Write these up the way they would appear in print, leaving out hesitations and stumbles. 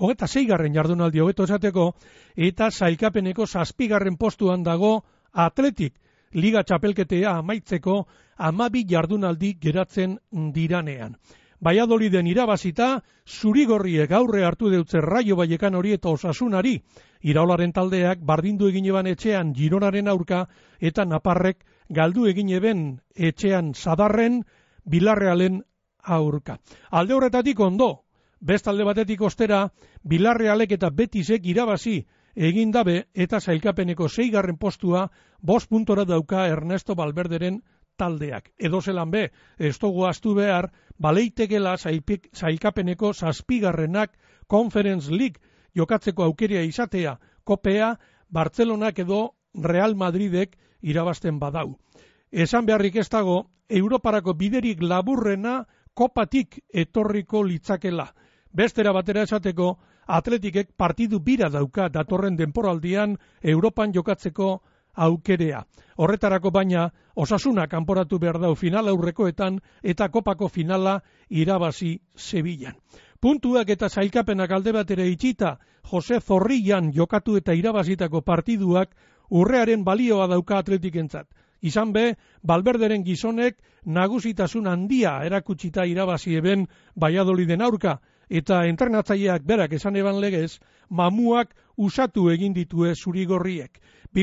26. jardunaldi hobeto esateko, eta sailkapeneko 7. postuan dago Atletik, Liga txapelketea amaitzeko 12 jardunaldi geratzen diranean. Valladoliden irabazita, zurigorriek aurre hartu deutze Raio Vallecano eta Osasunari, iraolaren taldeak bardindu egin eban etxean Gironaren aurka, eta Naparrek galdu egin eben etxean Sadarren, Bilarrealen aurka. Alde horretatik ondo, bestalde batetik ostera, Bilarrealek eta Betisek irabazi egin dabe, eta sailkapeneko 6. postua 5 puntora dauka Ernesto Valverderen taldeak. Edo zelan be, ez dugu ahaztu behar, baleitekela sailkapeneko 7. Conference League jokatzeko aukeria izatea, kopea Bartzelonak edo Real Madridek irabazten badau. Esan beharrik ez dago, Europarako biderik laburrena kopatik etorriko litzakela. Bestera batera esateko, Atletikek partidu bira dauka datorren denporaldian Europan jokatzeko aukerea. Horretarako baina, Osasuna kanporatu behar dau final aurrekoetan eta kopako finala irabazi Sevillan. Puntuak eta sailkapenak alde batera itxita, Jose Zorrillan jokatu eta irabazitako partiduak urrearen balioa dauka Atletikentzat. Izan be, Valverderen gizonek nagusitasun handia erakutsita irabazi eben Valladoliden aurka, eta entrenatzaileak berak esan eban legez, mamuak usatu egin ditue zurigorriek.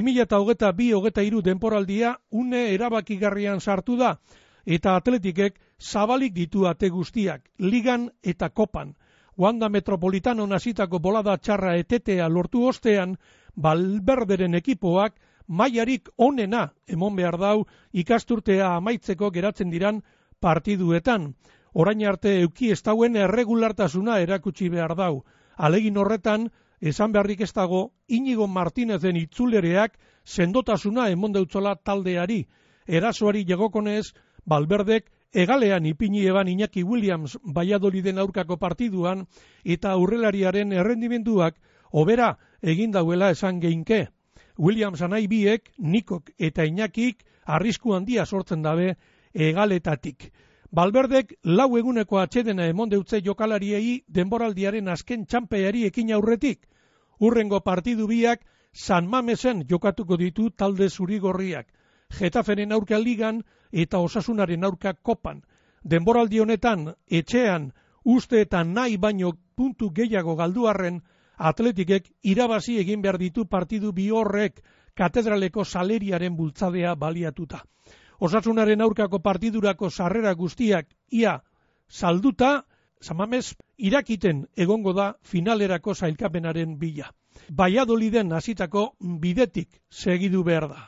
2022-23 denporaldia une erabakigarrian sartu da, eta Atletikek zabalik ditu ate guztiak, ligan eta kopan. Wanda Metropolitano hasitako bolada txarra etetea lortu ostean, Valverderen ekipoak mailarik onena emon behar dau ikasturtea amaitzeko geratzen diran partiduetan. Orain arte euki ez dauen erregulartasuna erakutsi behar dau. Alegin horretan, esan beharrik ez dago, Inigo Martinezen itzulereak sendotasuna emon deutzola taldeari. Erasoari jegokonez, Valverdek egalean ipini eban Iñaki Williams Valladoliden aurkako partiduan, eta aurrelariaren errendimenduak hobera egin dauela esan geinke. Williams anai biek, Nikok eta Iñakik arrisku handia sortzen dabe egaletatik. Valverdek 4 eguneko atsedena emon deutze jokalariei denboraldiaren azken txanpeari ekin aurretik. Urrengo partidu biak San Mamesen jokatuko ditu talde zurigorriak. Getaferen aurka ligan eta Osasunaren aurka kopan. Denboraldi honetan, etxean, uste eta nahi baino puntu gehiago galduarren, Atletikek irabazi egin behar ditu partidu bi horrek katedraleko saleriaren bultzadea baliatuta. Osasunaren aurkako partidurako sarrera guztiak ia salduta, San Mames irakiten egongo da finalerako sailkapenaren bila. Valladoliden hasitako bidetik segidu behar da.